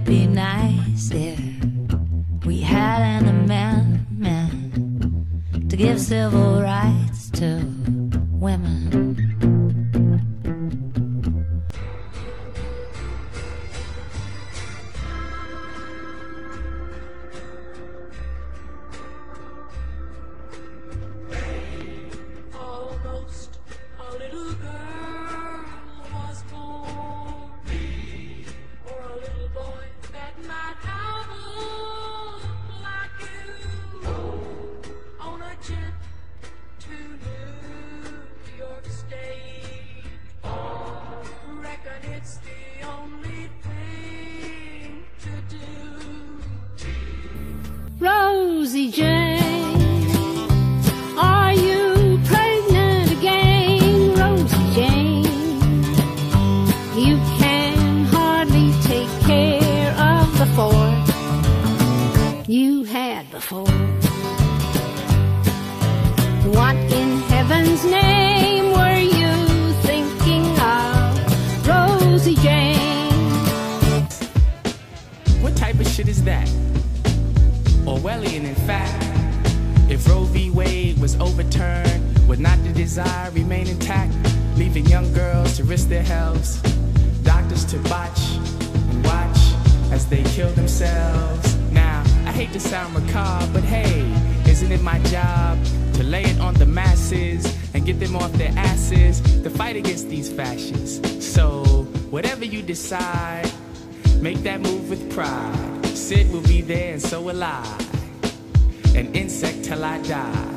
be nice if we had an amendment to give civil rights to women. Almost a little girl was born, or a little boy that might have looked like you, on a jet to New York State. Reckon it's the only thing to do. Rosie Jane, are you pregnant again? Rosie Jane, you can hardly take care of the four you had before. What in heaven's name were you thinking of, Rosie Jane? What type of shit is that? Orwellian, in fact. If Roe v. Wade was overturned, would not the desire remain intact? Leaving young girls to risk their healths, doctors to botch and watch as they kill themselves. Now, I hate to sound macabre, but hey, isn't it my job to lay it on the masses and get them off their asses to fight against these fascists? So, whatever you decide, make that move with pride. Sid will be there and so will I, an insect till I die.